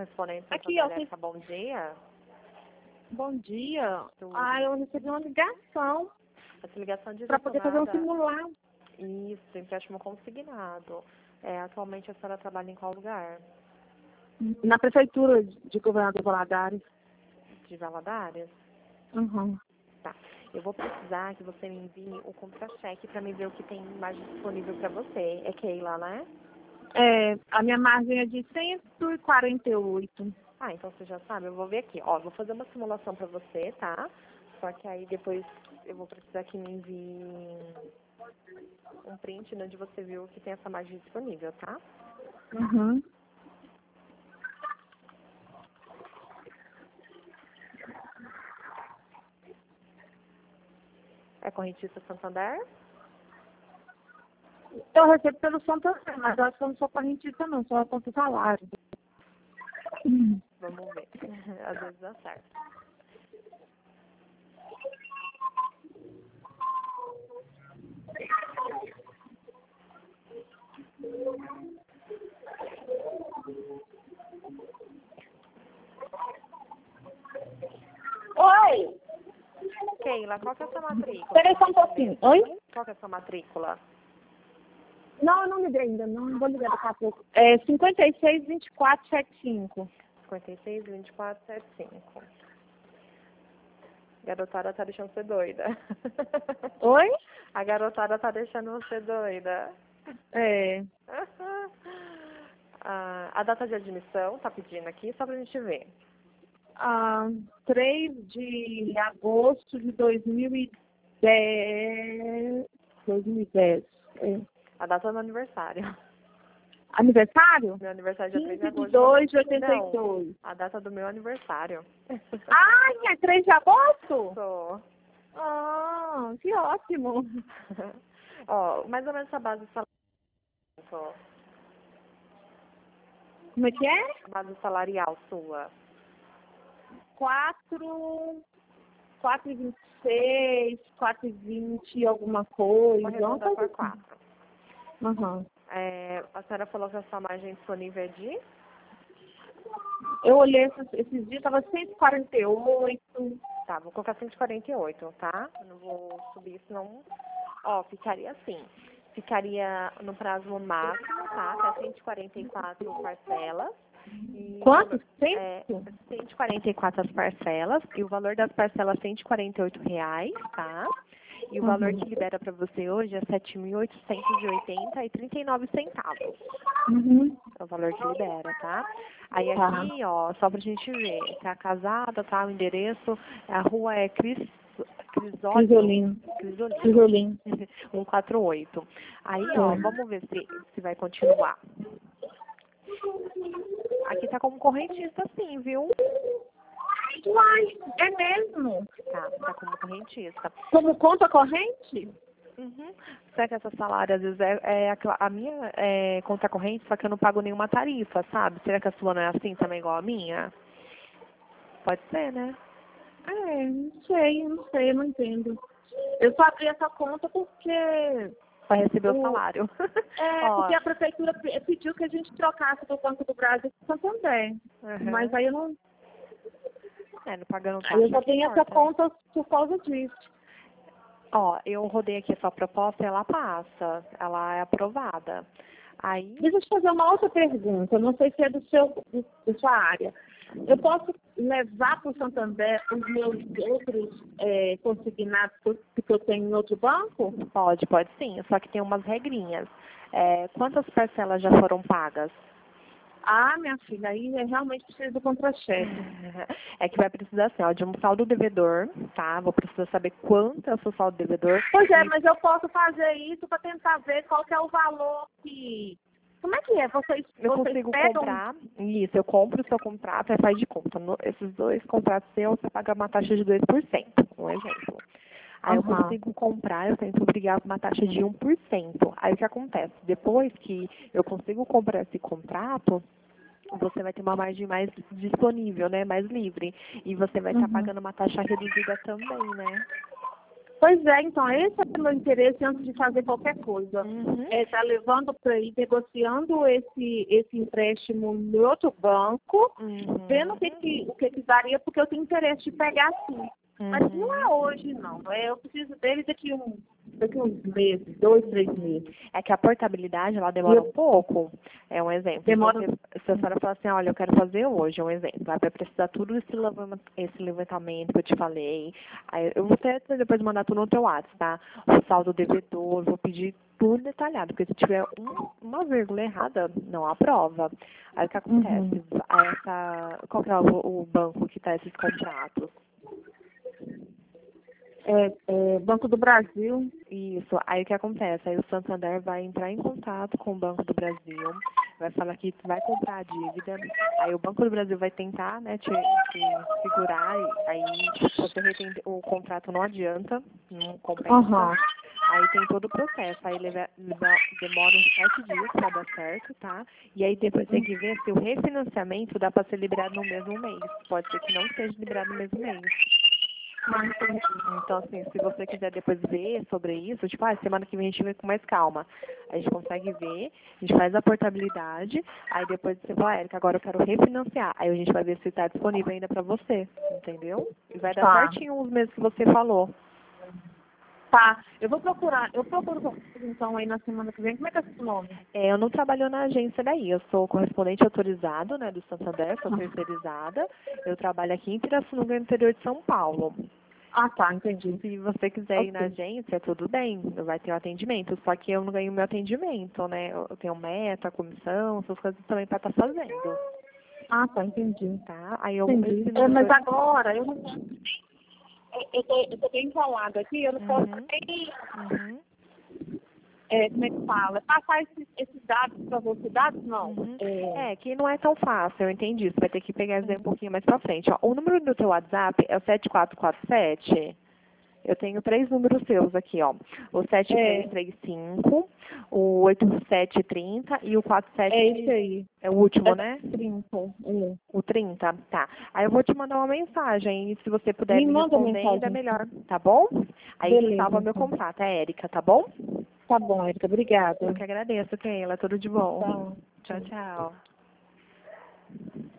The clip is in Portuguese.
Correspondente Aqui, ó. Santander, bom dia. Bom dia. Tudo. Eu recebi uma ligação Essa ligação é para poder fazer um direcionada. simulado. Isso, empréstimo consignado. Atualmente a senhora trabalha em qual lugar? Na prefeitura de Governador Valadares. De Valadares? Uhum. Tá. Eu vou precisar que você me envie o contra-cheque para me ver o que tem mais disponível para você. É Keila, né? A minha margem é de 148. Então você já sabe, eu vou ver aqui. Ó, vou fazer uma simulação para você, tá? Só que aí depois eu vou precisar que me envie um print onde você viu que tem essa margem disponível, tá? Uhum. É correntista Santander? Eu recebo pelo Santander, mas eu acho que eu não sou correntista não, só conto salário. Vamos ver. Às vezes dá certo. Oi! Keila, qual que é a sua matrícula? Espera só um pouquinho. Oi? Qual que é a sua matrícula? Não, eu não liguei ainda, não vou ligar daqui a pouco. É 562475. 562475. Garotada tá deixando você doida. Oi? A garotada tá deixando você doida. É. A data de admissão tá pedindo aqui, só pra gente ver. 3 de agosto de 2010. 2010. É. A data do aniversário. Aniversário? Meu aniversário é dia 3 de 15 agosto. de 2 de Não, 82. a data do meu aniversário. Ai, é 3 de agosto? Sou. Que ótimo. Ó, mais ou menos essa base salarial. Como é que é? A base salarial sua. 4,26, 4,20 alguma coisa. Arredonda por 4. Uhum. A senhora falou que a sua margem disponível é de? Eu olhei esses dias, estava 148. Tá, vou colocar 148, tá? Eu não vou subir, senão... Ó, ficaria assim. Ficaria no prazo máximo, tá? Até 144 parcelas. E Quanto? 144 as parcelas. E o valor das parcelas é R$ 148, tá? E o valor que libera para você hoje é R$ 7.880,39. Uhum. É o valor que libera, tá? Aí aqui, ó, só pra gente ver, tá casada, tá? O endereço, a rua é Crisolino. 148. Aí, ó, vamos ver se vai continuar. Aqui tá como correntista sim, viu? Uai, é mesmo? Tá como correntista. Como conta corrente? Uhum. Será que essa salário, às vezes, a minha conta corrente, só que eu não pago nenhuma tarifa, sabe? Será que a sua não é assim também, igual a minha? Pode ser, né? Não sei, eu não entendo. Eu só abri essa conta porque... Vai receber o salário. Porque a prefeitura pediu que a gente trocasse do Banco do Brasil para Santander. Mas aí eu não... não pagando taxa. Aí eu só tenho essa conta por causa disso. Ó, eu rodei aqui a sua proposta e ela passa. Ela é aprovada. Aí... Deixa eu te fazer uma outra pergunta. Eu não sei se é da sua área. Eu posso levar para o Santander os meus outros consignados que eu tenho em outro banco? Pode sim. Só que tem umas regrinhas. Quantas parcelas já foram pagas? Minha filha, aí realmente precisa do contra-cheque. É que vai precisar assim, ó, de um saldo devedor, tá? Vou precisar saber quanto é o seu saldo devedor. Pois é, mas eu posso fazer isso para tentar ver qual que é o valor que... Como é que é? Eu consigo comprar, isso, eu compro o seu contrato e faz de conta. Esses 2 contratos seus, você paga uma taxa de 2%, um exemplo. Aí eu consigo comprar, eu tento brigar com uma taxa de 1%. Aí o que acontece? Depois que eu consigo comprar esse contrato, você vai ter uma margem mais disponível, né? Mais livre. E você vai estar pagando uma taxa reduzida também, né? Pois é, então, esse é o meu interesse antes de fazer qualquer coisa. É estar levando para ir, negociando esse empréstimo no outro banco, vendo o que daria, porque eu tenho interesse de pegar sim. Mas não é hoje, não. Eu preciso dele daqui uns meses, 2, 3 meses. É que a portabilidade, ela demora um pouco. É um exemplo. Demora. Se a senhora falar assim, olha, eu quero fazer hoje, é um exemplo. Vai precisar tudo esse levantamento que eu te falei. Aí, eu vou até depois mandar tudo no teu WhatsApp, tá? O saldo devedor, vou pedir tudo detalhado, porque se tiver uma vírgula errada, não aprova. Aí o que acontece? Qual que é o banco que tá esses contratos? Banco do Brasil. Isso. Aí o que acontece? Aí o Santander vai entrar em contato com o Banco do Brasil, vai falar que vai comprar a dívida, aí o Banco do Brasil vai tentar, né, te segurar, e aí você retém o contrato, não adianta, não compensa. Aí tem todo o processo, aí demora uns 7 dias para dar certo, tá? E aí depois tem que ver se o refinanciamento dá para ser liberado no mesmo mês. Pode ser que não seja liberado no mesmo mês. Então, assim, se você quiser depois ver sobre isso, tipo, semana que vem a gente vê com mais calma. A gente consegue ver, a gente faz a portabilidade, aí depois você fala, Érica, agora eu quero refinanciar. Aí a gente vai ver se está disponível ainda para você, entendeu? E vai dar certinho os meses que você falou. Tá, eu procuro então aí na semana que vem. Como é que é o seu nome? Eu não trabalho na agência daí, eu sou correspondente autorizado, né, do Santander, sou terceirizada. Eu trabalho aqui em Pirassununga, no interior de São Paulo. Ah, tá, entendi. Se você quiser ir na agência, tudo bem, vai ter um atendimento, só que eu não ganho meu atendimento, né? Eu tenho meta, comissão, essas coisas também para estar fazendo. Ah, tá, entendi. Tá? Aí eu entendi. Mas agora, eu não posso eu tô bem enrolada aqui, eu não posso nem... como é que fala? Passar esses dados para você, dados não. Que não é tão fácil, eu entendi. Você vai ter que pegar isso aí um pouquinho mais pra frente. Ó, o número do teu WhatsApp é o 7447. Eu tenho 3 números seus aqui, ó. O 7335, o 8730 e o 47... É isso aí. É o último, né? 30. O 30, tá. Aí eu vou te mandar uma mensagem e se você puder me responder ainda melhor, tá bom? Aí você salva meu contato, é Érica, tá bom? Tá bom, Érica, obrigada. Eu que agradeço, Keila. Tudo de bom. Tá. Tchau, tchau.